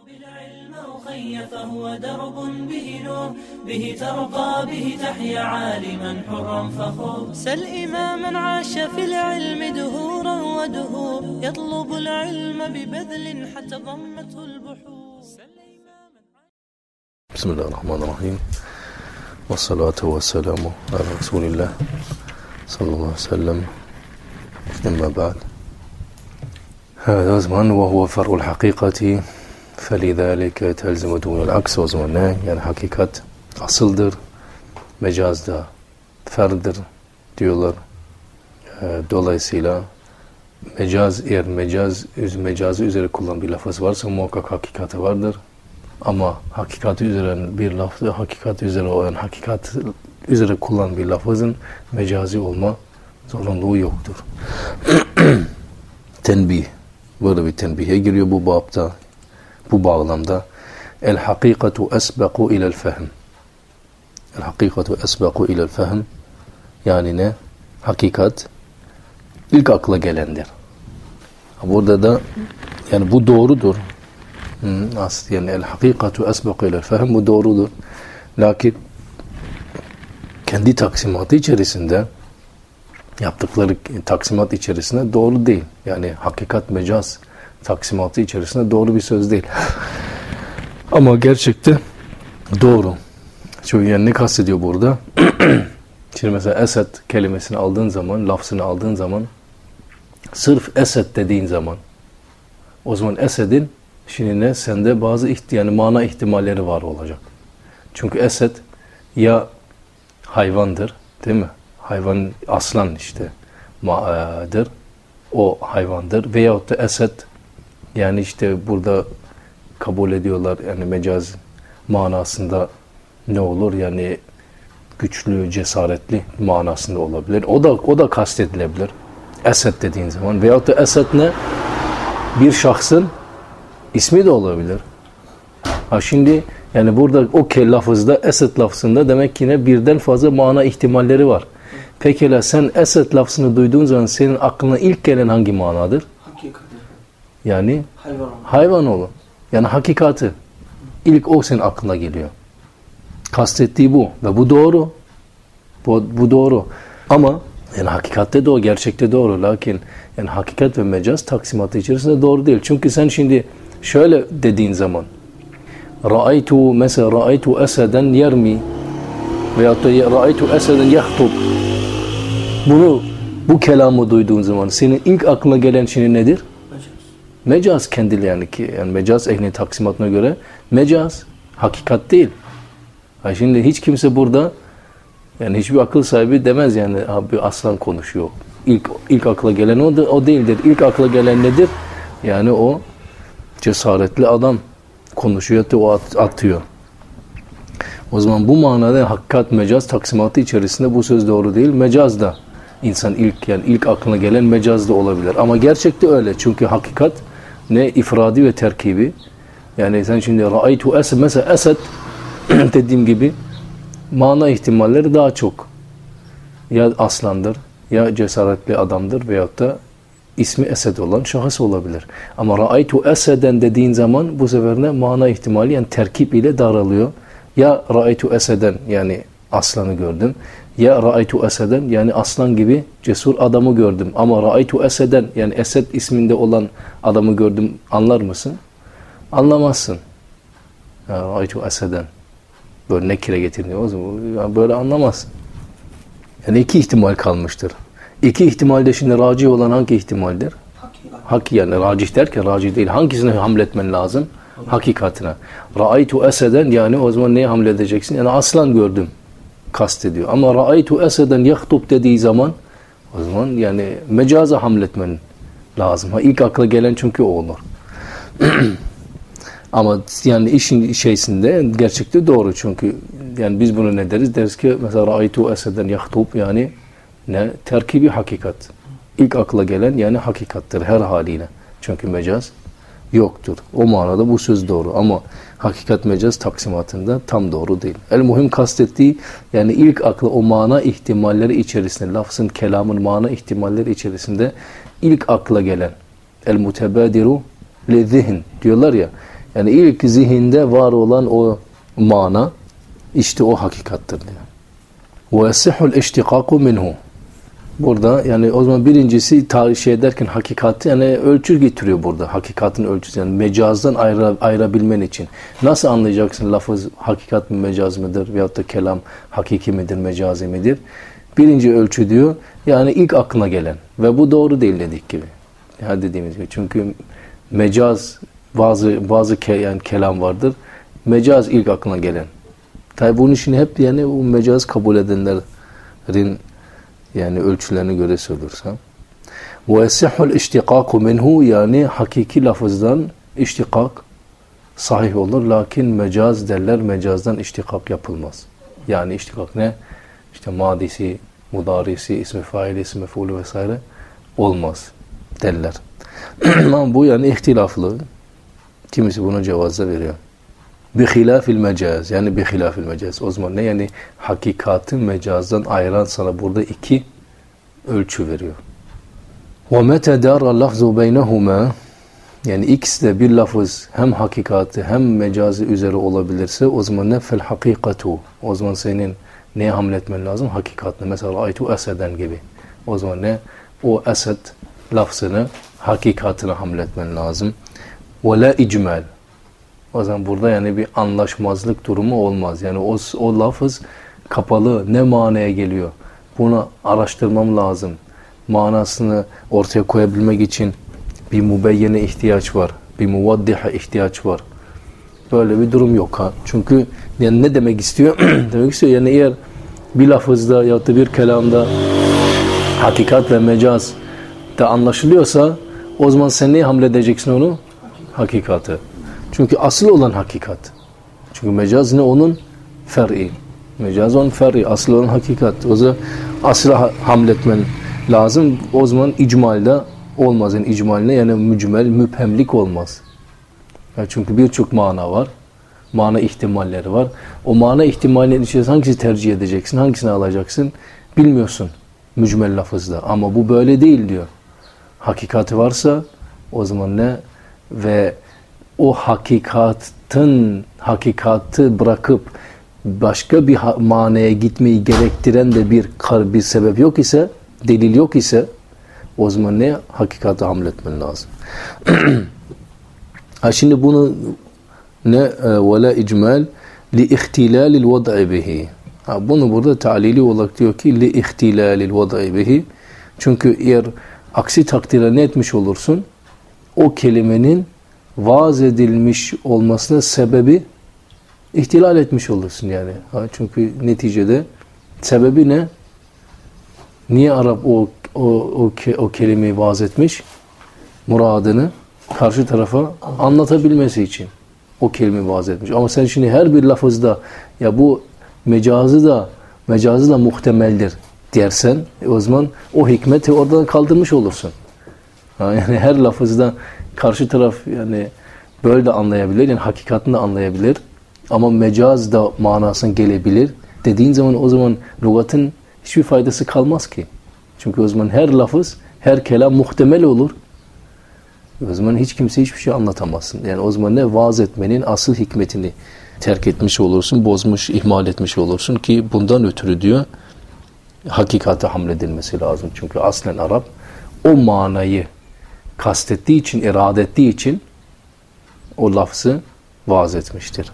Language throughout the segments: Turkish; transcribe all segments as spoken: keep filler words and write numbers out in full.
بالعلم أخي فهو درب به نور به ترقى به تحيا عالما حرا فخور سل إماما عاش في العلم دهورا ودهور يطلب العلم ببذل حتى ضمته البحور. بسم الله الرحمن الرحيم والصلاة والسلام على رسول الله صلى الله عليه وسلم. أما بعد، هذا زمان وهو فرع الحقيقة فلذلك تلزم دون العكس. O zaman ne? Yani hakikat asıldır, mecaz da ferdir diyorlar. E, dolayısıyla mecaz, eğer mecaz, mecazı üzere kullanılan bir lafız varsa muhakkak hakikati vardır. Ama hakikati üzere bir lafı, hakikati üzere olan hakikat üzere kullanılan bir lafızın mecazi olma zorunluluğu yoktur. Tenbih. Böyle bir tenbihe giriyor bu babda, bu bağlamda. El hakikatu esbeku ilel fehm. El hakikatu esbeku ilel fehm. Yani ne? Hakikat ilk akla gelendir. Burada da yani bu doğrudur. Hmm, aslında yani el hakikatu esbeku ilel fehm, bu doğrudur. Lakin kendi taksimatı içerisinde, yaptıkları taksimat içerisinde doğru değil. Yani hakikat mecaz taksimatı içerisinde doğru bir söz değil. Ama gerçekte doğru. Çünkü yani ne kastediyor burada? Şimdi mesela Esed kelimesini aldığın zaman, lafzını aldığın zaman, sırf Esed dediğin zaman, o zaman Esed'in şimdi ne? Sende bazı ihti yani mana ihtimalleri var olacak. Çünkü Esed ya hayvandır, değil mi? Hayvan aslan işte ma'adır. O hayvandır. Veyahut da Esed yani işte burada kabul ediyorlar yani mecaz manasında ne olur? Yani güçlü, cesaretli manasında olabilir. O da o da kastedilebilir. Esed dediğin zaman. Veyahut da Esed ne? Bir şahsın ismi de olabilir. Ha şimdi yani burada o ke lafızda, Esed lafzında demek ki ne? Birden fazla mana ihtimalleri var. Pekala sen Esed lafzını duyduğun zaman senin aklına ilk gelen hangi manadır? Hakikati. Yani hayvan, hayvan olur. Yani hakikati. İlk o senin aklına geliyor. Kastettiği bu. Ve bu doğru. Bu, bu doğru. Ama yani hakikatte de o, gerçekte doğru. Lakin yani hakikat ve mecaz taksimatı içerisinde doğru değil. Çünkü sen şimdi şöyle dediğin zaman Ra'aytu mesela Ra'aytu eseden yermi veyahut da Ra'aytu eseden yahtub. Bunu, bu kelamı duyduğun zaman senin ilk aklına gelen şey nedir? Mecaz. Mecaz kendili yani ki yani mecaz ehli taksimatına göre mecaz, hakikat değil. Ha şimdi hiç kimse burada yani hiçbir akıl sahibi demez yani abi aslan konuşuyor. İlk ilk akla gelen o, da, o değildir. İlk akla gelen nedir? Yani o cesaretli adam konuşuyor, o at, atıyor. O zaman bu manada hakikat mecaz taksimatı içerisinde bu söz doğru değil. Mecaz da insan ilk yani ilk aklına gelen mecaz da olabilir. Ama gerçekte öyle. Çünkü hakikat ne ifradi ve terkibi. Yani sen şimdi ra'aytu esed mesela Esed dediğim gibi mana ihtimalleri daha çok. Ya aslandır, ya cesaretli adamdır veyahut da ismi Esed olan şahıs olabilir. Ama ra'aytu eseden dediğin zaman bu sefer ne? Mana ihtimali yani terkip ile daralıyor. Ya ra'aytu eseden yani aslanı gördüm. Ya ra'aytu eseden yani aslan gibi cesur adamı gördüm. Ama ra'aytu eseden yani Esed isminde olan adamı gördüm. Anlar mısın? Anlamazsın. Ya ra'aytu eseden. Böyle nekire getiriliyor. O zaman böyle anlamazsın. Yani iki ihtimal kalmıştır. İki ihtimalde şimdi racih olan hangi ihtimaldir? Haki yani racih derken racih değil. Hangisine hamletmen lazım? Hakikatine. Ra'aytu eseden yani o zaman neye hamledeceksin? Yani aslan gördüm kastediyor. Ama ra'aytu eseden yahtub dediği zaman o zaman yani mecaza hamletmen lazım. Ha, ilk akla gelen çünkü o olur. Ama yani işin şeysinde gerçekte doğru çünkü yani biz bunu ne deriz? Deriz ki mesela ra'aytu eseden yahtub yani ne? Terkibi hakikat. İlk akla gelen yani hakikattır her haliyle. Çünkü mecaz yoktur. O manada bu söz doğru ama hakikat mecaz taksimatında tam doğru değil. El muhim kastettiği yani ilk akla o mana ihtimalleri içerisinde lafzın kelamın mana ihtimalleri içerisinde ilk akla gelen el mutebadiru le zihin diyorlar ya Yani ilk zihinde var olan o mana işte o hakikattır diyor. Ve yasihul iştikaku minhu. Burada yani o zaman birincisi tarih şey ederken hakikati yani ölçü getiriyor burada. Hakikatin ölçüsü yani mecazdan ayıra, ayırabilmen için. Nasıl anlayacaksın lafız hakikat mı mecaz mıdır veyahut da kelam hakiki midir mecazi midir? Birinci ölçü diyor yani ilk aklına gelen ve bu doğru değil dedik gibi. Ya dediğimiz gibi çünkü mecaz bazı bazı ke, yani kelam vardır. Mecaz ilk aklına gelen. Tabi bunun için hep yani o mecaz kabul edenlerin yani ölçülerine göre söylüyorsam. وَيَسِحُ الْاِشْتِقَاقُ مِنْهُ yani hakiki lafızdan iştikak sahih olur. Lakin mecaz derler, mecazdan iştikak yapılmaz. Yani iştikak ne? İşte madisi, mudarisi, ismi faili, ismi mef'ulü vesaire olmaz derler. Ama bu yani ihtilaflı. Kimisi buna cevazda veriyor. Bihilafil mecaz yani bihilafil mecaz. O zaman ne yani hakikati mecazdan ayıran sana burada iki ölçü veriyor. Ve mete dara lafzu beynehuma yani ikisi de bir lafız hem hakikati hem mecazi üzere olabilirse o zaman ne fel hakikatu. O zaman senin neye hamletmen lazım? Hakikatine. Mesela aytu eseden gibi. O zaman ne? O esed lafzını hakikatine hamletmen lazım. Ve la icmal. O zaman burada yani bir anlaşmazlık durumu olmaz. Yani o, o lafız kapalı ne manaya geliyor? Bunu araştırmam lazım. Manasını ortaya koyabilmek için bir mübeyyene ihtiyaç var. Bir muvaddiha ihtiyaç var. Böyle bir durum yok ha. Çünkü yani ne demek istiyor? Demek istiyor yani eğer bir lafızda ya da bir kelamda hakikat ve mecaz da anlaşılıyorsa o zaman sen neye hamledeceksin onu? Hakikati. Çünkü asıl olan hakikat. Çünkü mecaz ne onun? Fer'i. Mecaz onun fer'i. Asıl olan hakikat. O zaman asla hamletmen lazım. O zaman icmalde olmaz. Yani icmaline yani mücmel, müphemlik olmaz. Yani çünkü birçok mana var. Mana ihtimalleri var. O mana ihtimallerinin içerisinde hangisini tercih edeceksin? Hangisini alacaksın? Bilmiyorsun. Mücmel lafızda. Ama bu böyle değil diyor. Hakikati varsa o zaman ne? Ve o hakikatın hakikati bırakıp başka bir manaya gitmeyi gerektiren de bir bir sebep yok ise, delil yok ise o zaman ne? Hakikati hamletmen lazım. Ha şimdi bunu ne? Ve la icmal li ihtilalil vad'i bihi. Ha bunu burada ta'lili olarak diyor ki li ihtilalil vad'i bihi. Çünkü eğer aksi takdirde ne etmiş olursun? O kelimenin vaaz edilmiş olmasına sebebi ihtilal etmiş olursun yani. Ha, çünkü neticede sebebi ne? Niye Arap o o o, o kelimeyi vaaz etmiş? Muradını karşı tarafa anlatabilmesi için o kelimeyi vaaz etmiş. Ama sen şimdi her bir lafızda ya bu mecazı da mecazı da muhtemeldir dersen e o zaman o hikmeti oradan kaldırmış olursun. Ha, yani her lafızda karşı taraf yani böyle de anlayabilir, yani hakikatini de anlayabilir ama mecaz da manasına gelebilir dediğin zaman o zaman lügatın hiçbir faydası kalmaz ki. Çünkü o zaman her lafız, her kelam muhtemel olur. O zaman hiç kimse hiçbir şey anlatamazsın. Yani o zaman ne? Vaaz etmenin asıl hikmetini terk etmiş olursun, bozmuş, ihmal etmiş olursun ki bundan ötürü diyor hakikate hamledilmesi lazım. Çünkü aslen Arap o manayı kastettiği için, irade ettiği için o lafzı vaaz etmiştir.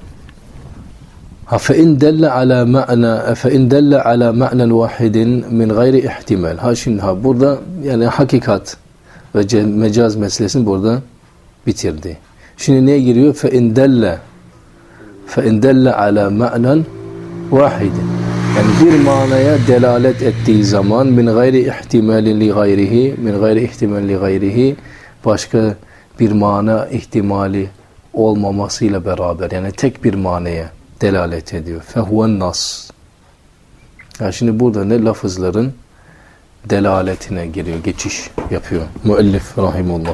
Ha fe in dalla ala ma'na fe in dalla ala ma'nan wahidin min gayri ihtimal. Ha şimdi ha burada yani hakikat ve mecaz meselesini burada bitirdi. Şimdi neye giriyor? Fe in dalla fe in dalla ala ma'nan wahidin. Yani bir manaya delalet ettiği zaman min gayri ihtimalin li gayrihi min gayri ihtimal li gayrihi başka bir mana ihtimali olmamasıyla beraber yani tek bir manaya delalet ediyor. Fehuven nas. Yani şimdi burada ne lafızların delaletine giriyor, geçiş yapıyor. Müellif rahimullah.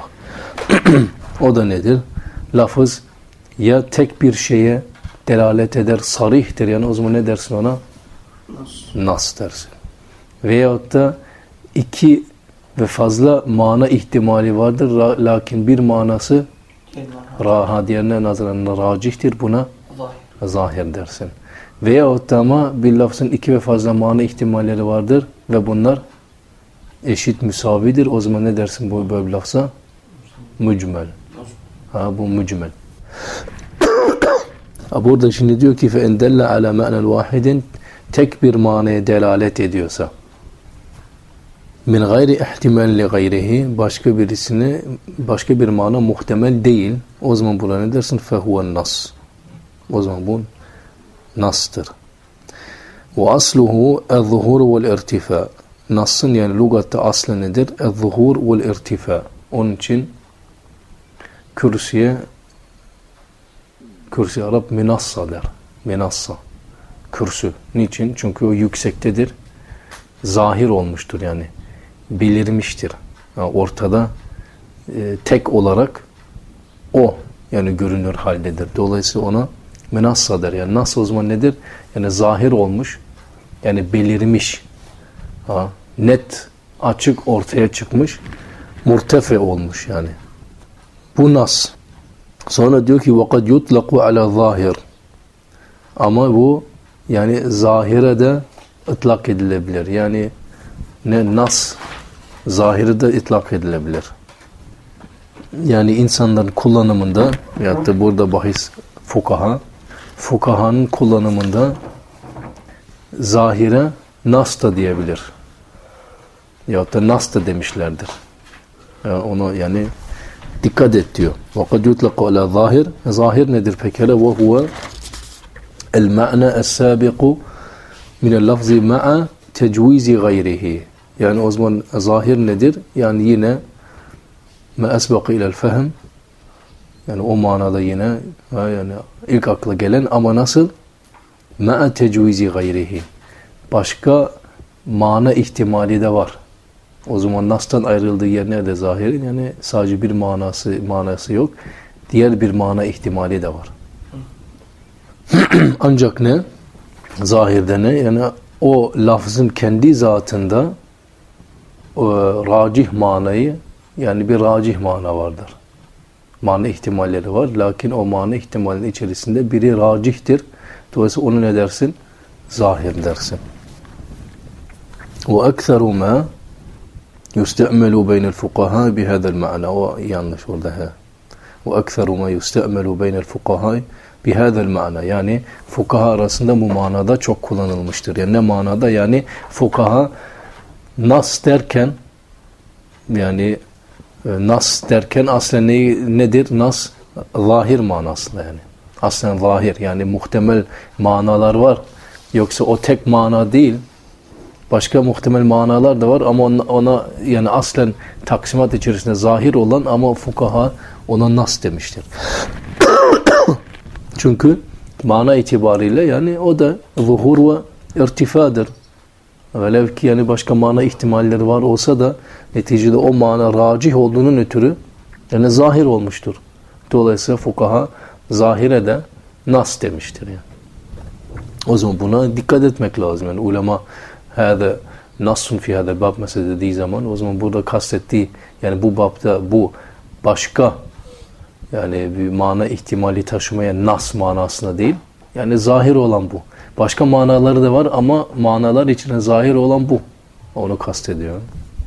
O da nedir? Lafız ya tek bir şeye delalet eder, sarihtir. Yani o zaman ne dersin ona? Nas. Nas dersin. Veyahut da iki ve fazla mana ihtimali vardır. Lakin bir manası Raha diğerine nazaran racihtir, buna Zahir. zahir dersin. Veyahut da ama bir lafzın iki ve fazla mana ihtimalleri vardır ve bunlar eşit müsavidir. O zaman ne dersin bu böyle bir lafza? Mücmel. Ha, bu mücmel. Burada şimdi diyor ki فَاِنْ دَلَّ عَلَى مَعْنَ الْوَاحِدٍ tek bir manaya delalet ediyorsa min gayri ihtimal li gayrihi başka birisine başka bir mana muhtemel değil. O zaman buna ne dersin? فَهُوَ nas. O zaman bu nastır. Ve asluhu el-zuhur vel-irtifa. Nas'ın yani lügatta aslı nedir? El-zuhur vel-irtifa. Onun için kürsüye kürsü Arap minassa der. Minassa. Kürsü. Niçin? Çünkü o yüksektedir. Zahir olmuştur yani. Belirmiştir. Yani ortada e, tek olarak o yani görünür haldedir. Dolayısıyla ona minassa der. Yani nasıl o zaman nedir? Yani zahir olmuş. Yani belirmiş. Ha, net, açık ortaya çıkmış. Murtefe olmuş yani. Bu nas. Sonra diyor ki وَقَدْ يُطْلَقُ عَلَى ظَاهِرٍ ama bu yani zahire de ıtlak edilebilir. Yani ne nas zahire de ıtlak edilebilir. Yani insanların kullanımında veyahut da burada bahis fukaha fukahanın kullanımında zahire nas da diyebilir. Yahut da nas da demişlerdir. Yani onu yani dikkat et diyor. وَقَدْ يُطْلَقُ عَلَى zahir. Zahir nedir pekala? وَهُوَ el-ma'na es-sabiqu minel-lafzi ma'a tecvizi gayrihi. Yani o zaman zahir nedir? Yani yine ma esbaqı ilel-fehm. Yani o manada yine yani ilk akla gelen ama nasıl? Ma'a tecvizi gayrihi. Başka mana ihtimali de var. O zaman nas'tan ayrıldığı yer nerede zahirin? Yani sadece bir manası manası yok. Diğer bir mana ihtimali de var. Ancak ne? Zahirde ne? Yani o lafzın kendi zatında o racih manayı yani bir racih mana vardır. Mana ihtimalleri var. Lakin o mana ihtimalinin içerisinde biri racihtir. Dolayısıyla onu ne dersin? Zahir dersin. Ve ekseru ma yustemelu beynel fukaha bihâzel ma'na. O yanlış orada. He. Ve ekseru ma yustemelu beynel fukaha bihâzel ma'na. Yani fukaha arasında bu manada çok kullanılmıştır. Yani ne manada? Yani fukaha nas derken yani nas derken aslen ne, nedir? Nas zahir manasında yani. Aslen zahir yani muhtemel manalar var. Yoksa o tek mana değil. Başka muhtemel manalar da var ama ona, ona yani aslen taksimat içerisinde zahir olan ama fukaha ona nas demiştir. Çünkü mana itibariyle yani o da zuhur ve irtifadır. Velev ki yani başka mana ihtimalleri var olsa da neticede o mana racih olduğunun ötürü yani zahir olmuştur. Dolayısıyla fukaha zahire de nas demiştir yani. O zaman buna dikkat etmek lazım. Yani ulema hâde nassun fi hâde bab mesela dediği zaman o zaman burada kastettiği yani bu babda bu başka yani bir mana ihtimali taşımaya nas manasında değil. Yani zahir olan bu. Başka manaları da var ama manalar içine zahir olan bu. Onu kastediyor.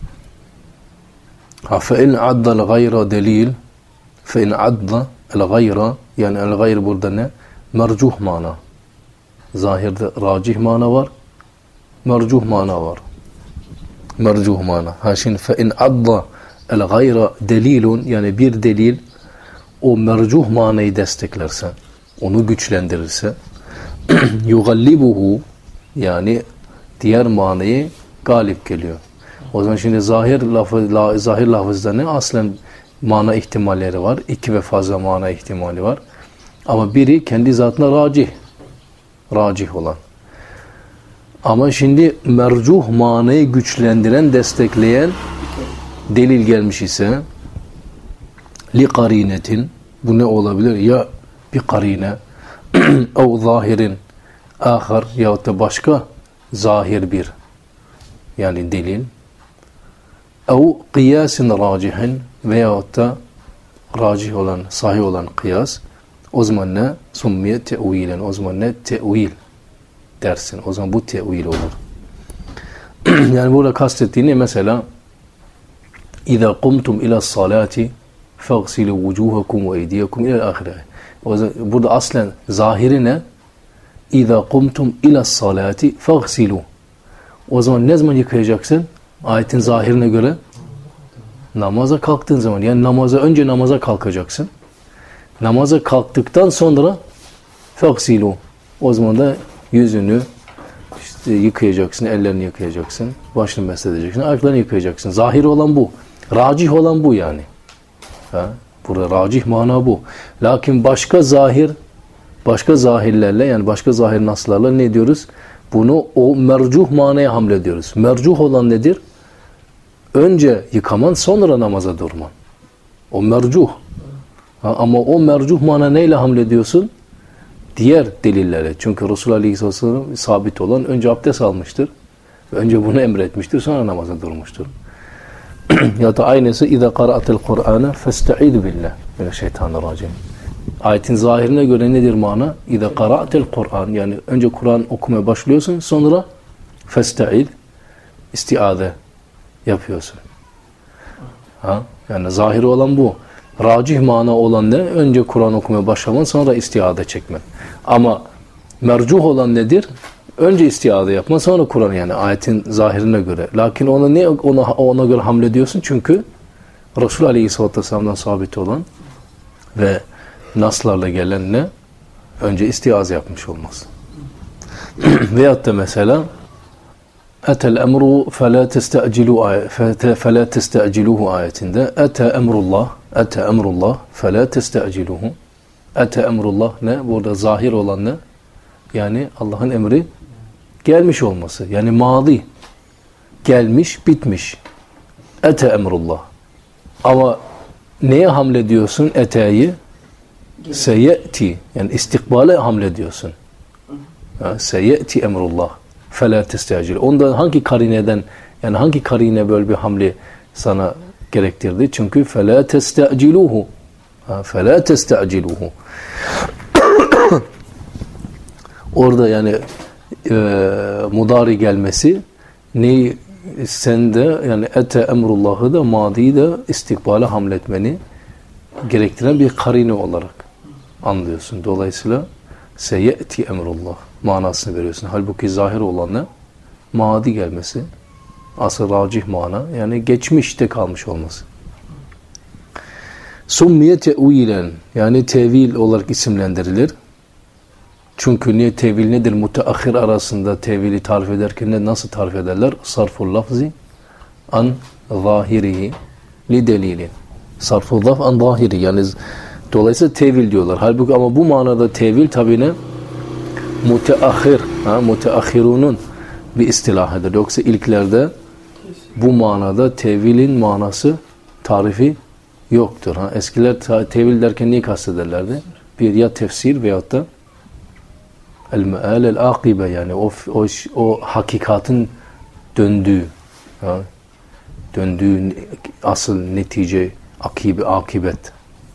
Ha فَاِنْ عَدَّ الْغَيْرَ delil فَاِنْ عَدَّ الْغَيْرَ yani el-gayr burada ne? Mercuh mana. Zahirde racih mana var. Mercuh mana var. Mercuh mana. Ha şimdi فَاِنْ عَدَّ الْغَيْرَ delilun yani bir delil o mercuh manayı desteklerse, onu güçlendirirse yugallibuhu yani diğer manayı galip geliyor. O zaman şimdi zahir lafız, la, zahir lafızda ne? Aslen mana ihtimalleri var. İki ve fazla mana ihtimali var. Ama biri kendi zatına racih. Racih olan. Ama şimdi mercuh manayı güçlendiren, destekleyen delil gelmiş ise li karinetin bu ne olabilir? Ya bir karine ev zahirin ahar yahut da başka zahir bir yani delil ev kıyasin racihin veyahut da racih olan, sahih olan kıyas, o zaman ne? Summiye te'vilen. O zaman ne? Te'vil dersin. O zaman bu te'vil olur. Yani burada kastettiğini mesela İza kumtum ila salati faghsilu vujuhakum ve eydiyakum ila ahire. Burada aslen zahiri ne? İza kumtum ila salati faghsilu. O zaman ne zaman yıkayacaksın? Ayetin zahirine göre namaza kalktığın zaman. Yani namaza önce namaza kalkacaksın. Namaza kalktıktan sonra faghsilu. O zaman da yüzünü işte yıkayacaksın, ellerini yıkayacaksın, başını mesledeceksin, ayaklarını yıkayacaksın. Zahir olan bu. Racih olan bu yani. Ha? Burada racih mana bu. Lakin başka zahir, başka zahirlerle yani başka zahir naslarla ne diyoruz? Bunu o mercuh manaya hamlediyoruz. Mercuh olan nedir? Önce yıkaman, sonra namaza durman. O mercuh. Ha, ama o mercuh mana neyle hamlediyorsun? Diğer delillere. Çünkü Resulullah Aleyhisselam sabit olan önce abdest almıştır. Önce bunu emretmiştir. Sonra namaza durmuştur. Ya da aynısı İza qara'atel Kur'ane festa'id billah. Mineşşeytanirracim. Ayetin zahirine göre nedir mana? İza qara'atel Kur'an. Yani önce Kur'an okumaya başlıyorsun. Sonra festa'id istiade yapıyorsun. Ha? Yani zahiri olan bu. Racih mana olan ne? Önce Kur'an okumaya başlaman, sonra istiade çekmen. Ama mercuh olan nedir? Önce istiade yapman, sonra Kur'an yani ayetin zahirine göre. Lakin ona ne ona ona göre hamlediyorsun? Çünkü Resul Aleyhisselatü Vesselam'dan sabit olan ve naslarla gelen ne? Önce istiaze yapmış olmaz. Veyahut da mesela Etel emru fela testa'cilu fela testa'ciluhu ayetinde ete emrullah ete emrullah fela testa'ciluhu. Ete emrullah ne? Burada zahir olan ne? Yani Allah'ın emri gelmiş olması. Yani madi. Gelmiş, bitmiş. Ete emrullah. Ama neye hamlediyorsun eteyi? Seye'ti. Yani istikbale hamlediyorsun. Seye'ti emrullah. Fela testacil. Ondan hangi karineden yani hangi karine böyle bir hamle sana gerektirdi? Çünkü fela testaciluhu. Fela testaciluhu. Orada yani e, mudari gelmesi neyi sende yani ete emrullahı da madiyi de istikbale hamletmeni gerektiren bir karine olarak anlıyorsun. Dolayısıyla seye'ti emrullah manasını veriyorsun. Halbuki zahir olan ne? Madi gelmesi. Asıl racih mana. Yani geçmişte kalmış olması. Summiye te'vilen yani tevil olarak isimlendirilir. Çünkü niye tevil nedir? Müteahhir arasında tevili tarif ederken ne, nasıl tarif ederler? Sarful lafzi an zahirihi li delilin. Sarful laf an zahiri yani dolayısıyla tevil diyorlar. Halbuki ama bu manada tevil tabi ne? Müteahhir, ha, müteahhirunun bir istilahıdır. Yoksa ilklerde bu manada tevilin manası tarifi yoktur. Ha. Eskiler tevil derken neyi kastederlerdi? Bir ya tefsir veyahut da el-me'al el-akibe yani o, o, o hakikatin döndüğü ha, döndüğü asıl netice akibe, akibet.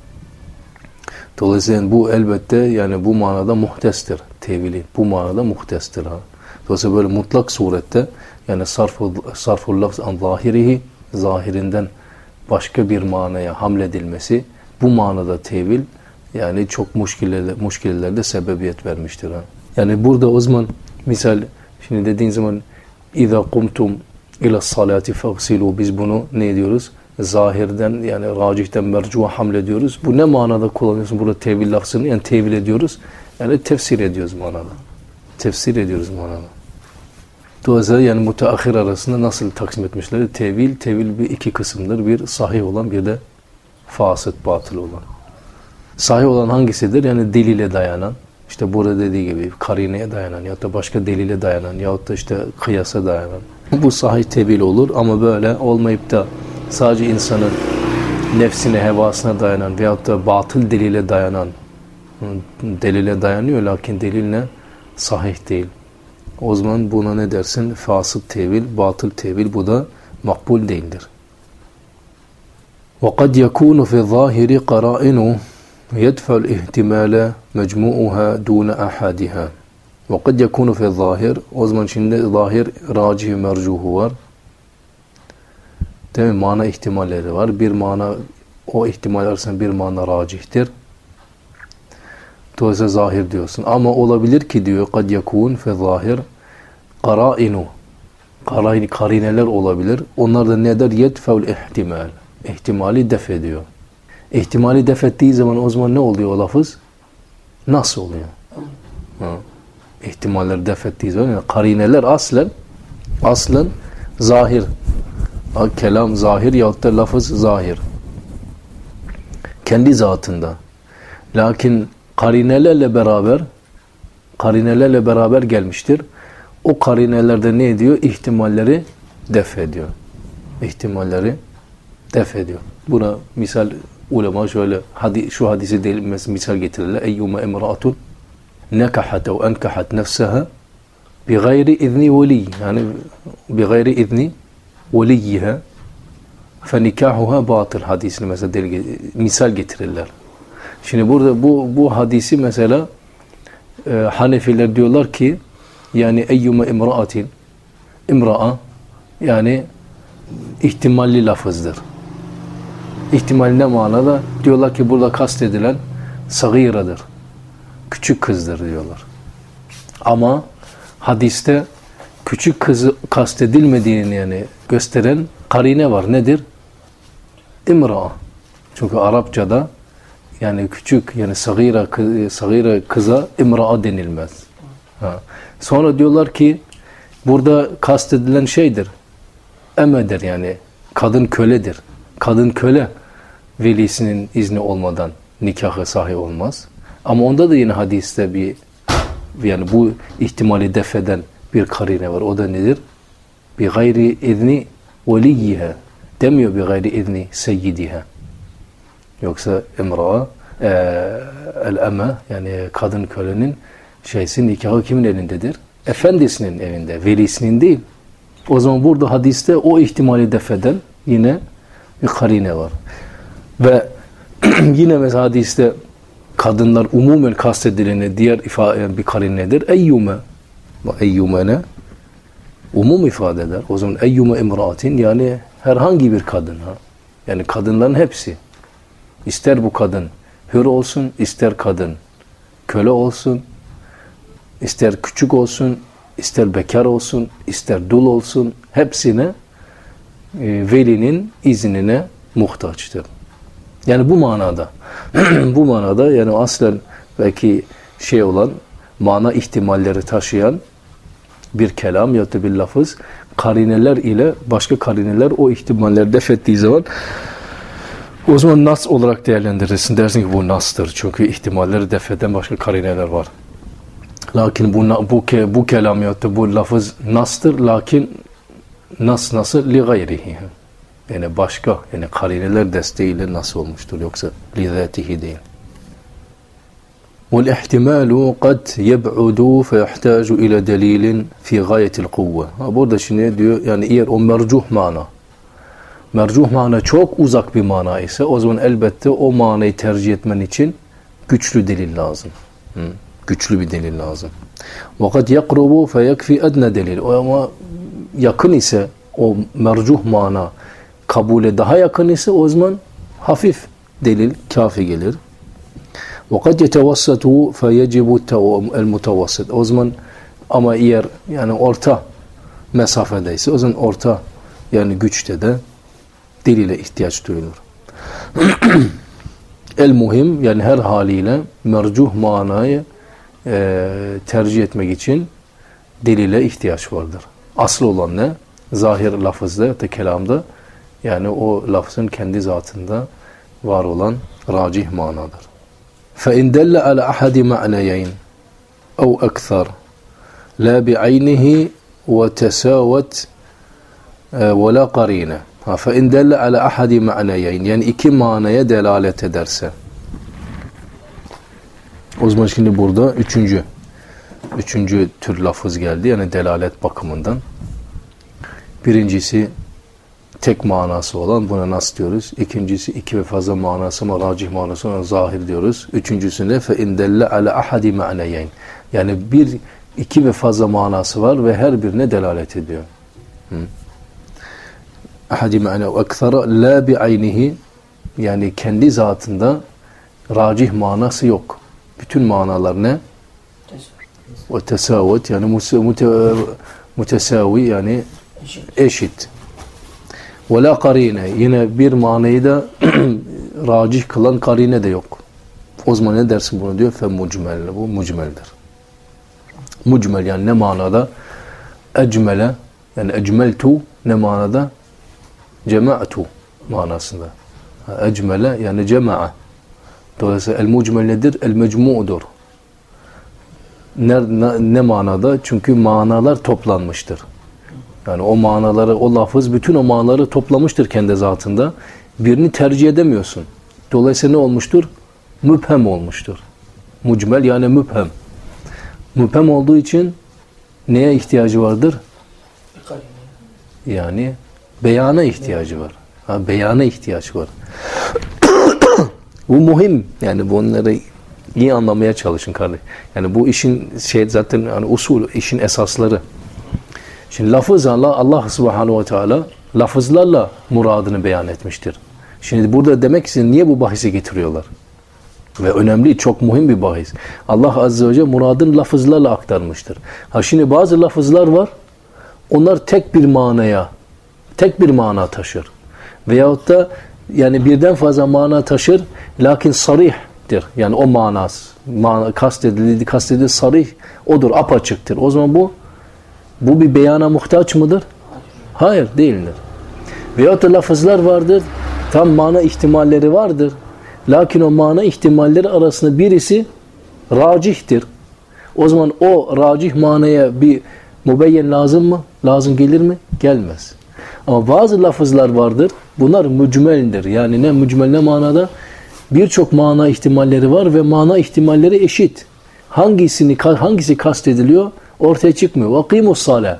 Dolayısıyla bu elbette yani bu manada muhtestir tevili. Bu manada muhtestir. Ha. Dolayısıyla böyle mutlak surette yani sarful, sarful lafz an zahirihi zahirinden başka bir manaya hamledilmesi bu manada tevil yani çok muşkillerde, muşkillerde sebebiyet vermiştir. Ha. Yani burada o zaman misal şimdi dediğin zaman İza kumtum ila salati faghsilu biz bunu ne diyoruz? Zahirden yani racihten mercuha hamlediyoruz. Bu ne manada kullanıyorsun burada tevil lafzını? Yani tevil ediyoruz. Yani tefsir ediyoruz manada. Tefsir ediyoruz manada. Dolayısıyla yani müteahhir arasında nasıl taksim etmişler? Tevil, tevil bir iki kısımdır. Bir sahih olan bir de fasıt, batıl olan. Sahih olan hangisidir? Yani delile dayanan. İşte burada dediği gibi karineye dayanan ya da başka delile dayanan ya da işte kıyasa dayanan. Bu sahih tevil olur ama böyle olmayıp da sadece insanın nefsine, hevasına dayanan veyahut da batıl delile dayanan delile dayanıyor lakin delil ne? Sahih değil. O zaman buna ne dersin? Fasık tevil, batıl tevil bu da makbul değildir. وَقَدْ يَكُونُ فِي الظَّاهِرِ قَرَائِنُ يَدْفَعُ الْاِهْتِمَالَ مَجْمُعُهَا دُونَ أَحَدِهَا. وَقَدْ يَكُونُ فِي الظَّاهِرِ O zaman şimdi zahir, racih, mercuhu var. Değil mi? Mana ihtimalleri var. Bir mana, o ihtimal arasında bir mana racihtir. Dolayısıyla zahir diyorsun. Ama olabilir ki diyor kad yakun fe zahir qarainu. Qarain karineler olabilir. Onlar da ne der? Yedfeul ihtimal. İhtimali def ediyor. İhtimali def ettiği zaman o zaman ne oluyor o lafız? Nasıl oluyor? Ha. İhtimalleri def ettiği zaman yani karineler aslen aslen zahir. Kelam zahir yahut da lafız zahir. Kendi zatında. Lakin karinelerle beraber karinelerle beraber gelmiştir. O karinelerde ne ediyor? İhtimalleri def ediyor. İhtimalleri def ediyor. Buna misal ulema şöyle hadi, şu hadisi değil misal getirirler. Eyyuma emraatun nekahat ev enkahat nefseha bi gayri izni veli. Yani bi gayri izni veliyha fe nikahuha batıl hadisini mesela değil, misal getirirler. Şimdi burada bu bu hadisi mesela e, Hanefiler diyorlar ki yani eyyuma imraatin imraa yani ihtimalli lafızdır. İhtimal ne manada? Diyorlar ki burada kastedilen sagiradır. Küçük kızdır diyorlar. Ama hadiste küçük kızı kastedilmediğini yani gösteren karine var. Nedir? İmraa. Çünkü Arapçada yani küçük yani sagira, sagira kıza imraa denilmez. Ha. Sonra diyorlar ki burada kastedilen şeydir. Emedir yani kadın köledir. Kadın köle velisinin izni olmadan nikahı sahih olmaz. Ama onda da yine hadiste bir yani bu ihtimali def eden bir karine var. O da nedir? Bi gayri izni veliyha demiyor, bi gayri izni seyyidiha. Yoksa imraa e, el-eme yani kadın kölenin şeysi nikahı kimin elindedir? Efendisinin evinde, velisinin değil. O zaman burada hadiste o ihtimali def eden yine bir karine var. Ve yine mesela hadiste kadınlar umumen kastedilene diğer ifade bir karine nedir? Eyyume. Eyyume ne? Umum ifade eder. O zaman eyyume imraatin yani herhangi bir kadın. Ha? Yani kadınların hepsi. İster bu kadın hür olsun, ister kadın köle olsun, ister küçük olsun, ister bekar olsun, ister dul olsun, hepsine e, velinin iznine muhtaçtır. Yani bu manada, bu manada yani aslen belki şey olan, mana ihtimalleri taşıyan bir kelam ya da bir lafız, karineler ile başka karineler o ihtimalleri def ettiği zaman o zaman nas olarak değerlendirirsin. Dersin ki bu nastır. Çünkü ihtimalleri def eden başka karineler var. Lakin bu bu ke, bu kelam ya da bu lafız nastır. Lakin nas nasıl li gayrihi. Yani başka yani karineler desteğiyle nasıl olmuştur yoksa li zatihi değil. Vel ihtimalu kad yeb'udu fe yahtaju ila delilin fi gayetil kuvve. Burada şimdi diyor yani eğer o mercuh mana mercuh mana çok uzak bir mana ise o zaman elbette o manayı tercih etmen için güçlü delil lazım. Hı? Güçlü bir delil lazım. Vakat yakrubu fe yekfi edne delil. Ama yakın ise o mercuh mana kabule daha yakın ise o zaman hafif delil kafi gelir. Vakat yetevassatu fe yecibu el mutavassit. O zaman ama eğer yani orta mesafedeyse o zaman orta yani güçte de delile ihtiyaç duyulur. El muhim yani her haliyle mercuh manayı e, tercih etmek için delile ihtiyaç vardır. Asıl olan ne? Zahir lafızda ya da kelamda yani o lafzın kendi zatında var olan racih manadır. فَاِنْ دَلَّ عَلَى أَحَدِ مَعْنَيَيْنِ اَوْ اَكْثَرِ لَا بِعَيْنِهِ وَتَسَاوَتْ وَلَا قَرِينَ فَاِنْ دَلَّ عَلَى أَحَدِ مَعْنَيَيْنِ yani iki manaya delalet ederse. O zaman şimdi burada üçüncü üçüncü tür lafız geldi yani delalet bakımından. Birincisi tek manası olan buna nas diyoruz. İkincisi iki ve fazla manası ama racih manası ona zahir diyoruz. Üçüncüsüne fe indelle ala ahadi ma'neyn. Yani bir iki ve fazla manası var ve her birine delalet ediyor. Hı. Ahadi ma'ne ve ekthara la bi'aynihi, yani kendi zatında racih manası yok. Bütün manalar ne? Ve tesavet, yani mute, mutesavi, yani eşit. Ve la karine, yine bir manayı da racih kılan karine de yok. O zaman ne dersin bunu diyor? Fe mucmel, bu mucmeldir. Mucmel yani ne manada? Ecmele, yani ecmeltu ne manada? Cema'tu manasında. Ecmele yani cema'a. Dolayısıyla el mucmel nedir? El mecmu'dur. Ne, ne, ne manada? Çünkü manalar toplanmıştır. Yani o manaları, o lafız bütün o manaları toplamıştır kendi zatında. Birini tercih edemiyorsun. Dolayısıyla ne olmuştur? Müphem olmuştur. Mucmel yani müphem. Müphem olduğu için neye ihtiyacı vardır? Yani beyana ihtiyacı var. Ha, beyana ihtiyaç var. Bu muhim. Yani bunları iyi anlamaya çalışın kardeş. Yani bu işin şey zaten yani usul, işin esasları. Şimdi lafızlarla Allah Subhanahu ve Teala lafızlarla muradını beyan etmiştir. Şimdi burada demek için niye bu bahisi getiriyorlar? Ve önemli, çok mühim bir bahis. Allah Azze ve Celle muradını lafızlarla aktarmıştır. Ha şimdi bazı lafızlar var. Onlar tek bir manaya, tek bir mana taşır. Veyahut da yani birden fazla mana taşır. Lakin sarihtir. Yani o manası, mana, kastedildi, kastedildi sarih odur, apaçıktır. O zaman bu bu bir beyana muhtaç mıdır? Hayır, değildir. Veyahut da lafızlar vardır. Tam mana ihtimalleri vardır. Lakin o mana ihtimalleri arasında birisi racihtir. O zaman o racih manaya bir mübeyyen lazım mı? Lazım gelir mi? Gelmez. Ama bazı lafızlar vardır. Bunlar mücmeldir. Yani ne mücmel ne manada? Birçok mana ihtimalleri var ve mana ihtimalleri eşit. Hangisini hangisi kastediliyor? Ortaya çıkmıyor. Akimus sala.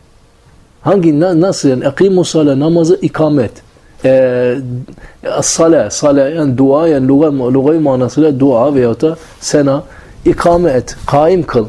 Hangi nasıl yani? Akimus sala, namazı ikamet. Eee sala, sala yani dua, yani lugay, lugay manasıyla dua veyahut da sena, ikame et, kaim kıl.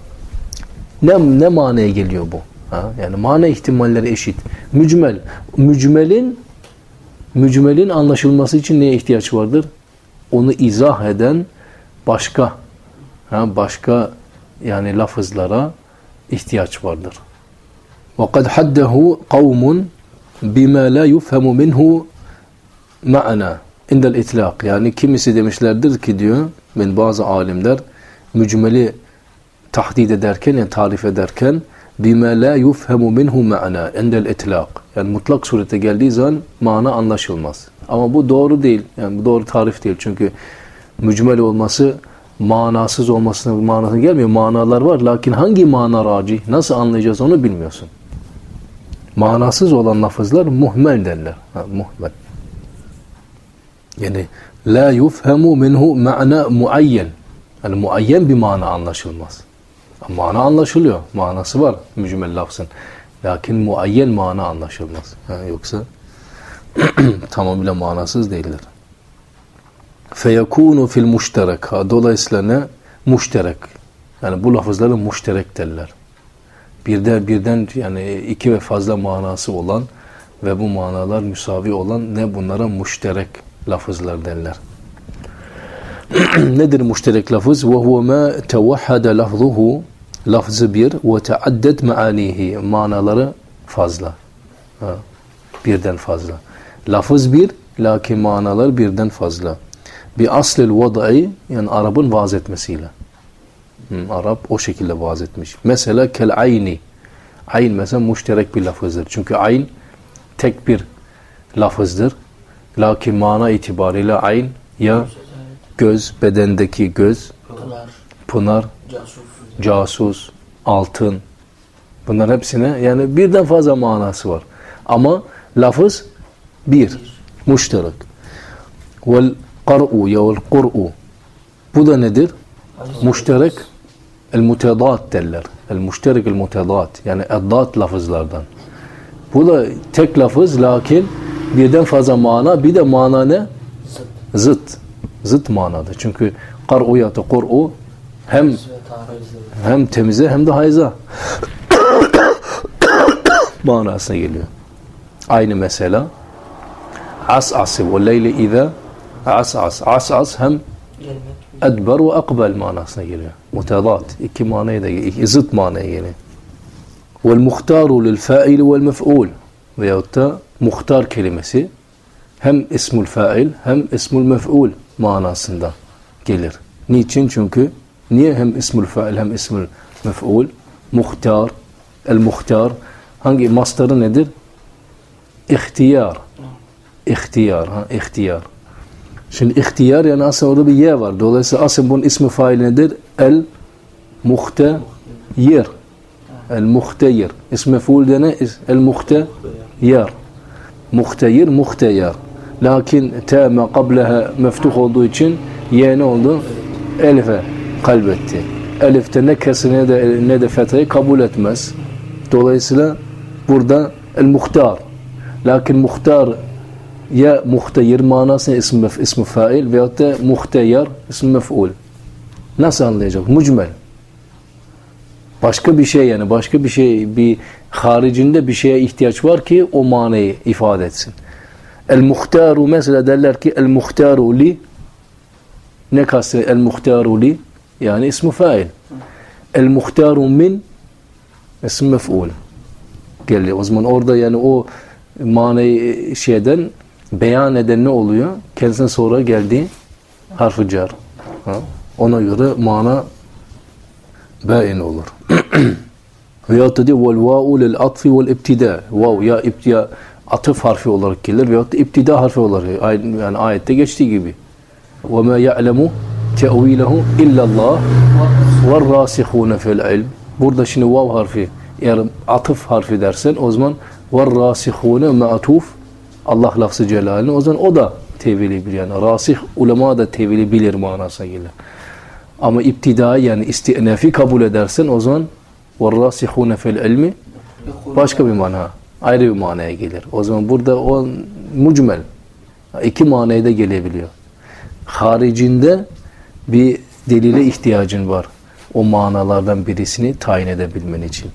Ne, ne manaya geliyor bu? Ha? Yani mana ihtimalleri eşit. Mücmel. Mücmelin mücmelin anlaşılması için neye ihtiyaç vardır? Onu izah eden başka ha, başka yani lafızlara ihtiyaç vardır. وَقَدْ حَدَّهُ قَوْمٌ بِمَا لَا يُفْهَمُ مِنْهُ مَعْنَى عِنْدَ الْاِطْلَاقِ. Yani kimisi demişlerdir ki diyor, ben bazı alimler mücmeli tahdid ederken, yani tarif ederken بِمَا لَا يُفْهَمُ مِنْهُ مَعْنَى عِنْدَ الْاِطْلَاقِ. Yani mutlak surete geldiği zaman mana anlaşılmaz. Ama bu doğru değil. Yani bu doğru tarif değil. Çünkü mücmel olması manasız olmasına manasına gelmiyor. Manalar var. Lakin hangi mana racih? Nasıl anlayacağız onu bilmiyorsun. Manasız olan lafızlar muhmel derler. Ha, muhmel. Yani la yufhemu minhu ma'na muayyen. Yani muayyen bir mana anlaşılmaz. Mana anlaşılıyor. Manası var mücmel lafzın. Lakin muayyen mana anlaşılmaz. Ha, yoksa tamamıyla manasız değildir. Feyekûnu fil muşterek. Dolayısıyla ne? Muşterek. Yani bu lafızları muşterek derler. Birden birden yani iki ve fazla manası olan ve bu manalar müsavi olan ne bunlara muşterek lafızlar derler. Nedir muşterek lafız? Ve huve ma tevahhada lafzuhu, lafzı bir ve teaddet meanihi, manaları fazla. Ha, birden fazla. Lafız bir, lakin manalar birden fazla. Bir aslil vad'i, yani Arap'ın vaaz etmesiyle. Hmm, Arap o şekilde vaaz etmiş. Mesela kel ayni. Ayn mesela müşterek bir lafızdır. Çünkü ayn tek bir lafızdır. Lakin mana itibariyle ayn ya göz, bedendeki göz, pınar, pınar casus, casus, altın. Bunlar hepsine yani birden fazla manası var. Ama lafız bir. Müşterek. Vel qar'u ya vel qur'u. Bu da nedir? Müşterek el mutedat derler. El müşterek el mutedat. Yani eddat lafızlardan. Bu da tek lafız lakin birden fazla mana, bir de mana ne? Zıt. Zıt manada. Çünkü kar'u ya da kur'u hem hem temize hem de hayza manasına geliyor. Aynı mesela as'asi ve leyli iza as'as. As'as hem edber ve akbel manasına geliyor. Mutedat. İki manaya da geliyor. Zıt manaya geliyor. Vel muhtaru lil fa'il vel mef'ul. Veyahut da muhtar kelimesi hem ismul fa'il hem ismul mef'ul manasında gelir. Niçin? Çünkü niye hem ismul fa'il hem ismul mef'ul? Muhtar, el muhtar hangi mastarı nedir? İhtiyar. İhtiyar, ha, ihtiyar. Şimdi ihtiyar yani aslında orada bir ye var. Dolayısıyla aslında bunun ismi faili nedir? El muhteyir. El muhteyir. İsmi mef'ul de ne? El muhteyir. Muhteyir, muhteyar. Lakin tema qablaha meftuh olduğu için ye ne oldu? Elife kalbetti. Elifte ne kesri ne de, ne de fethayı kabul etmez. Dolayısıyla burada el muhtar. Lakin muhtar ya muhteyir manasına ismi, ismi fail veyahut da muhteyar ismi mef'ul. Nasıl anlayacak? Mucmel. Başka bir şey yani başka bir şey bir haricinde bir şeye ihtiyaç var ki o manayı ifade etsin. El muhtaru mesela derler ki el muhtaru li ne kastı el muhtaru li yani ismi fail. El muhtaru min ismi mef'ul. Geliyor. O zaman orada yani o manayı şeyden beyan eden ne oluyor? Kendisine sonra geldiği harf-ı car. Ha? Ona göre mana bain olur. Veyahut da diyor vel vâ'u lil atfi vel ibtida. Vav ya ibtida atıf harfi olarak gelir veyahut da ibtida harfi olarak yani ayette geçtiği gibi. Ve ma ya'lemu te'vilehu illallah ve rasihune fil ilm. Burada şimdi vav harfi eğer atıf harfi dersen o zaman ve rasihune ma'tuf Allah lafzı celalini o zaman o da tevili bilir. Yani rasih ulema da tevili bilir manasına gelir. Ama iptida yani isti'nafi kabul edersen o zaman وَالرَّاسِخُونَ فِي الْعِلْمِ başka bir mana, ayrı bir manaya gelir. O zaman burada o mucmel. İki manaya da gelebiliyor. Haricinde bir delile ihtiyacın var. O manalardan birisini tayin edebilmen için.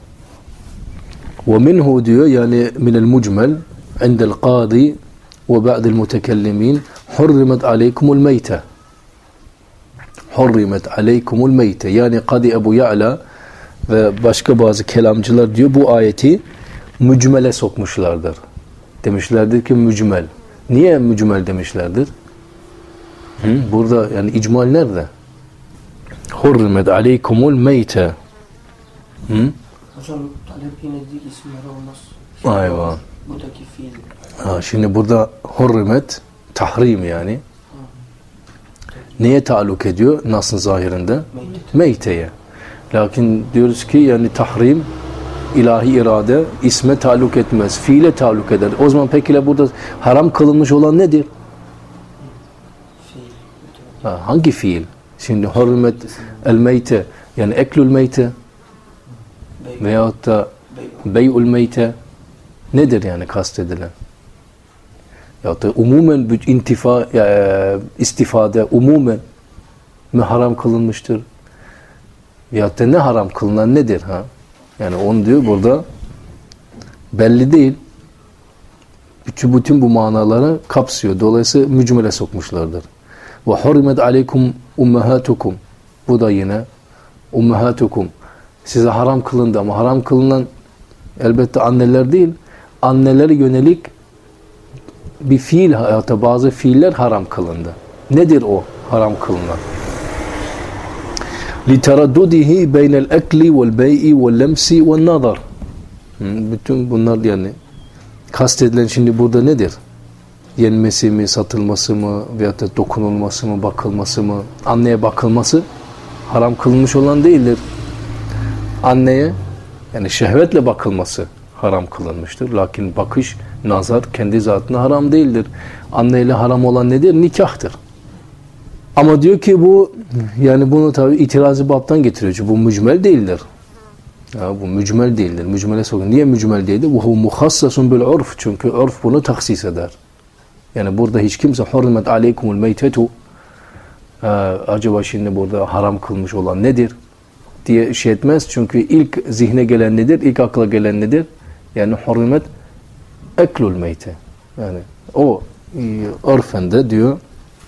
وَمِنْهُ diyor yani minel mucmel عِنْدَ الْقَاضِ وَبَعْدِ الْمُتَكَلِّمِينَ حُرِّمَتْ عَلَيْكُمُ الْمَيْتَةِ Hurrimet aleykumul meyte. Yani Kadi Ebu Ya'la ve başka bazı kelamcılar diyor bu ayeti mücmele sokmuşlardır. Demişlerdir ki mücmel. Niye mücmel demişlerdir? Hı? Burada yani icmal nerede? Hurrimet aleykumul meyte. Hı? Hocam talep yine değil isimleri olmaz. Ayva. Buradaki fiil. Ha, şimdi burada hurrimet tahrim yani. Neye taalluk ediyor? Nas'ın zahirinde? Meyteye. Lakin diyoruz ki yani tahrim ilahi irade isme taalluk etmez. Fiile taalluk eder. O zaman peki burada haram kılınmış olan nedir? Ha, hangi fiil? Şimdi hurrimet el meyte yani eklül meyte veyahut da bey'ul meyte nedir yani kastedilen? Ya da umumen bir intifa e, istifade umumen mi haram kılınmıştır? Ya da ne haram kılınan nedir ha? Yani onu diyor burada belli değil. Bütün bütün bu manaları kapsıyor. Dolayısıyla mücmele sokmuşlardır. Ve hurimet aleykum ummahatukum. Bu da yine ummahatukum. Size haram kılındı ama haram kılınan elbette anneler değil. Annelere yönelik bir fiil hatta bazı fiiller haram kılındı. Nedir o haram kılınan? لِتَرَدُّدِهِ بَيْنَ الْاَكْلِ وَالْبَيْءِ وَالْلَمْسِ وَالنَّظَرِ Bütün bunlar yani kastedilen şimdi burada nedir? Yenmesi mi, satılması mı veyahut da dokunulması mı, bakılması mı? Anneye bakılması haram kılınmış olan değildir. Anneye yani şehvetle bakılması haram kılınmıştır. Lakin bakış, nazar kendi zatına haram değildir. Anneyle haram olan nedir? Nikahtır. Ama diyor ki bu yani bunu tabi itirazı babtan getiriyor. Çünkü bu mücmel değildir. Ya bu mücmel değildir. Mücmele sokun. Niye mücmel değildir? Bu muhassasun bil urf. Çünkü urf bunu taksis eder. Yani burada hiç kimse hurmet aleykumul meytetu, acaba şimdi burada haram kılmış olan nedir diye şey etmez. Çünkü ilk zihne gelen nedir? İlk akla gelen nedir? Yani hurmet eklul meyte. Yani o örfen de diyor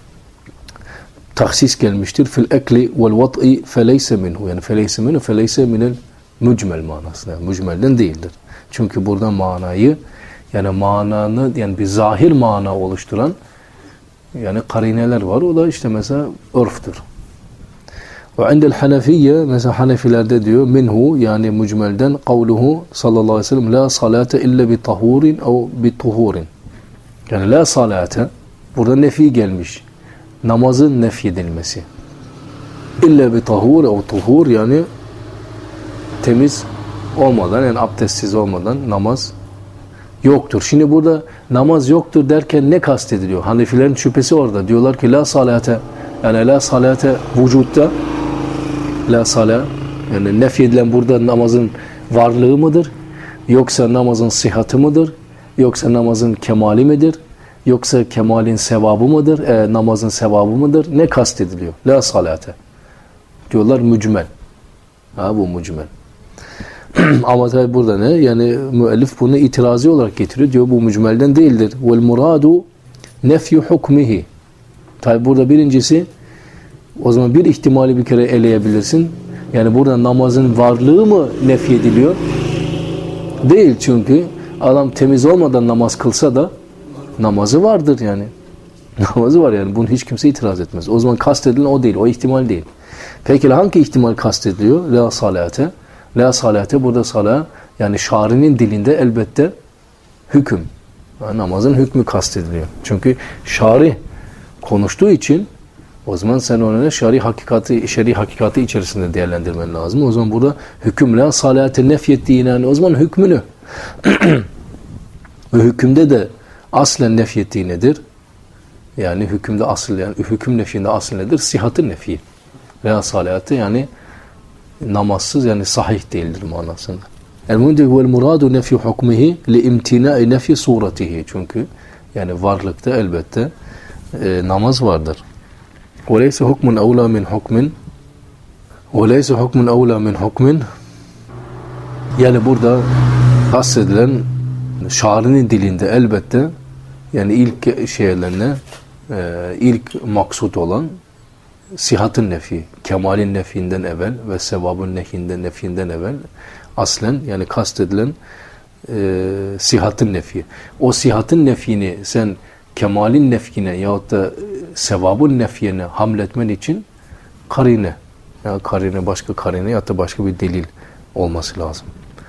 taksis gelmiştir. Fil ekli vel vat'i feleyse minhu. Yani feleyse minhu feleyse minel mücmel manasında. Yani mücmelden değildir. Çünkü burada manayı, yani mananı, yani bir zahir mana oluşturan yani karineler var. O da işte mesela örftür. Ve indel hanefiyye, mesela Hanefilerde diyor minhu, yani mücmelden kavluhu sallallahu aleyhi ve sellem la salate illa bi tahurin ev bi tuhurin. Yani la salate burada nefi gelmiş. Namazın nefyedilmesi. İlla bi tahur ev tuhur, yani temiz olmadan, yani abdestsiz olmadan namaz yoktur. Şimdi burada namaz yoktur derken ne kastediliyor? Hanefilerin şüphesi orada. Diyorlar ki la salate, yani la salate vücutta, la sala, yani nefyedilen burada namazın varlığı mıdır? Yoksa namazın sıhhatı mıdır? Yoksa namazın kemali midir? Yoksa kemalin sevabı mıdır? E, namazın sevabı mıdır? Ne kastediliyor? La salate. Diyorlar mücmel. Ha, bu mücmel. Ama tabi burada ne? Yani müellif bunu itirazi olarak getiriyor. Diyor bu mücmelden değildir. Vel muradu nefyu hukmihi. Tabi burada birincisi, o zaman bir ihtimali bir kere eleyebilirsin. Yani burada namazın varlığı mı nefyediliyor? Değil, çünkü adam temiz olmadan namaz kılsa da namazı vardır yani. Namazı var yani. Bunu hiç kimse itiraz etmez. O zaman kastedilen o değil. O ihtimal değil. Peki hangi ihtimal kastediliyor? La salate. La salate, burada sala, yani şarinin dilinde elbette hüküm. Yani namazın hükmü kastediliyor. Çünkü şari konuştuğu için o zaman sen onu şari hakikati, şer'i hakikati içerisinde değerlendirmen lazım. O zaman burada hüküm la salate nefyettiğine, yani o zaman hükmünü ve hükümde de aslen nefyettiği nedir? Yani hükümde asıl, yani hüküm nefyinde asıl nedir? Sihatın nefi. La salate, yani namazsız, yani sahih değildir manasında. El-mundih vel muradu nefyu hukmihi li imtina'i nefyi suretihi. Çünkü yani varlıkta elbette e, namaz vardır. Ve leyse hukmun evla min hukmin ve leyse hukmun evla min hukmin, yani burada kastedilen şarinin dilinde elbette yani ilk şeylerine e, ilk maksut olan sihatın nefi, kemalin nefiinden evvel ve sevabın nefiinden nefiinden evvel aslen, yani kastedilen e, sihatın nefi. O sihatın nefini sen kemalin nefine yahut da sevabın nefine hamletmen için karine, yani karine, başka karine ya da başka bir delil olması lazım.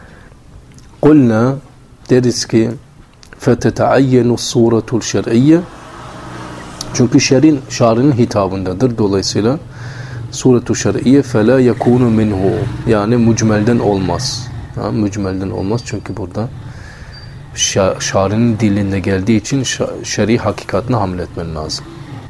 Kulna, deriz ki fetetaayyenu suretul şer'iyye, çünkü şer'in, şar'ın hitabındadır. Dolayısıyla suretu şer'iyye fela yekunu minhu, yani mücmelden olmaz. Ha, mücmelden olmaz çünkü burada şar'ın dilinde geldiği için şer'i hakikatine hamletmen lazım.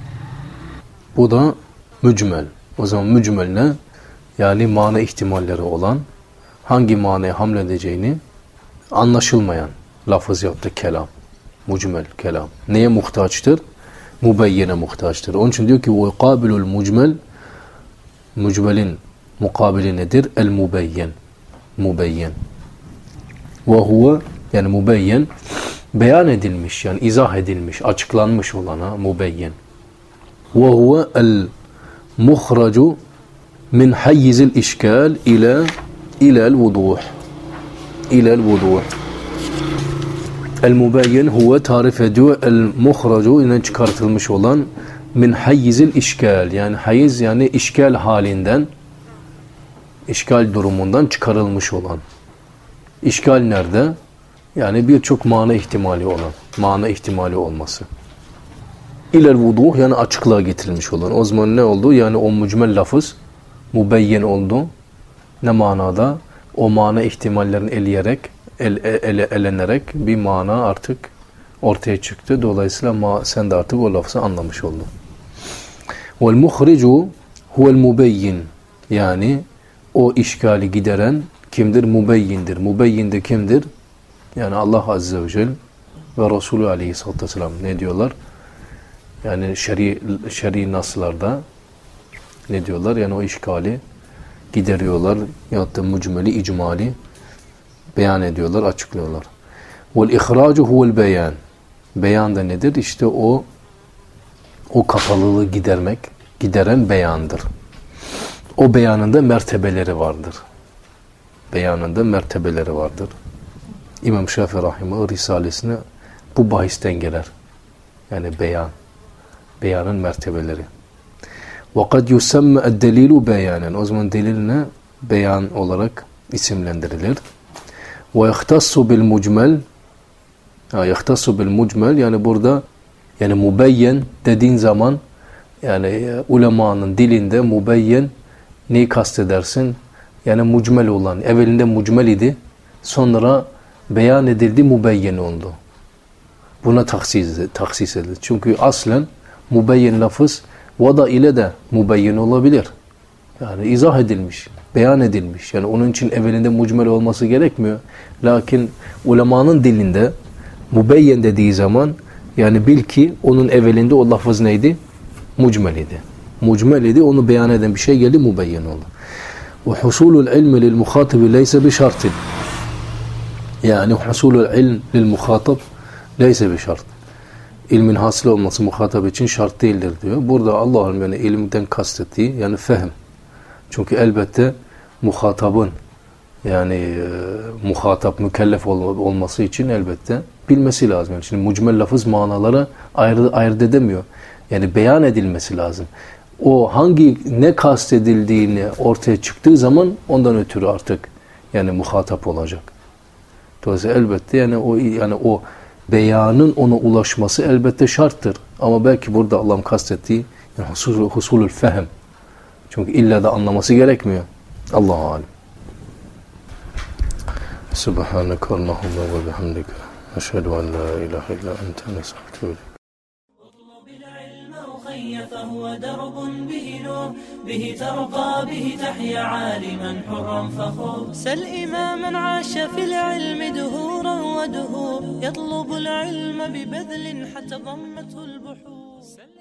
Bu da mücmel. O zaman mücmel ne? Yani mana ihtimalleri olan, hangi manaya hamledeceğini anlaşılmayan lafız yaptı kelam. Mücmel kelam. Neye muhtaçtır? Mubeyyene muhtaçtır. Onun için diyor ki وَقَابِلُ الْمُجْمَلِ, mücmelin mukabili nedir? El-mubeyyen. Mubeyyen. وَهُوَ, yani mubeyyen beyan edilmiş, yani izah edilmiş, açıklanmış olana mubeyyen. وَهُوَ الْمُخْرَجُ مِنْ حَيِّزِ الْاِشْكَالِ اِلَى اِلَى الْوُضُوحِ اِلَى الْوُضُوحِ. El-mubeyyen huve tarif ediyor el-muhracu, yine çıkartılmış olan, min hayyizil işgal, yani hayiz, yani işgal halinden, işgal durumundan çıkarılmış olan. İşgal nerede? Yani birçok mana ihtimali olan, mana ihtimali olması. İlel vuduh, yani açıklığa getirilmiş olan. O zaman ne oldu? Yani o mücmel lafız mubeyyen oldu. Ne manada? O mana ihtimallerini eleyerek, El, ele, elenerek bir mana artık ortaya çıktı. Dolayısıyla ma, sen de artık o lafızı anlamış oldun. وَالْمُخْرِجُ هُوَ الْمُبَيِّنِ, yani o işgali gideren kimdir? Mubeyyindir. Mubeyyin de kimdir? Yani Allah Azze ve Celle ve Resulü Aleyhisselatü Vesselam ne diyorlar? Yani şer'i, şer'i naslarda ne diyorlar? Yani o işgali gideriyorlar. Ya da mucmeli, icmali beyan ediyorlar, açıklıyorlar. Vel ihracu huvel beyan. Beyan da nedir? İşte o o kapalılığı gidermek, gideren beyandır. O beyanında mertebeleri vardır. Beyanında mertebeleri vardır. İmam Şafii Rahimahullah Risalesine bu bahisten gelir. Yani beyan. Beyanın mertebeleri. وَقَدْ يُسَمَّ الدَّلِيلُ beyanen. O zaman delil ne? Beyan olarak isimlendirilir. وَيَخْتَصُّ بِالْمُجْمَلِ يَخْتَصُّ بِالْمُجْمَلِ Yani burada yani mubeyyen dediğin zaman yani ulemanın dilinde mubeyyen neyi kastedersin? Yani mucmel olan. Evvelinde mucmel idi. Sonra beyan edildi, mubeyyen oldu. Buna taksis, taksis edilir. Çünkü aslen mubeyyen lafız vada ile de mubeyyen olabilir. Yani izah edilmiş, beyan edilmiş. Yani onun için evvelinde mucmel olması gerekmiyor. Lakin ulemanın dilinde mubeyyen dediği zaman yani bil ki onun evvelinde o lafız neydi? Mucmel idi. Mucmel idi, onu beyan eden bir şey geldi, mubeyyen oldu. Ve husulul ilmi lil muhatabi leyse bi şartin. Yani husulul ilm lil muhatab leyse bi şart. İlmin hasıl olması muhatap için şart değildir diyor. Burada Allah'ın yani ilmden kastettiği yani fehm. Çünkü elbette muhatabın yani e, muhatap, mükellef ol, olması için elbette bilmesi lazım. Yani şimdi mucmel lafız manalara ayırt, ayırt edemiyor. Yani beyan edilmesi lazım. O hangi ne kastedildiğini ortaya çıktığı zaman ondan ötürü artık yani muhatap olacak. Dolayısıyla elbette yani o yani o beyanın ona ulaşması elbette şarttır. Ama belki burada Allah'ın kastettiği yani husul, husulül fehm. Çünkü illa da anlaması gerekmiyor. Allahu alem. Subhaneke Allahumma ve bihamdike. Eşhedü en la ilahe illa ente nestağfiruke. فهو درب به نور به ترقى به تحيا عالما حرا فخور سل إماما عاش في العلم دهورا ودهور يطلب العلم ببذل حتى ضمته البحور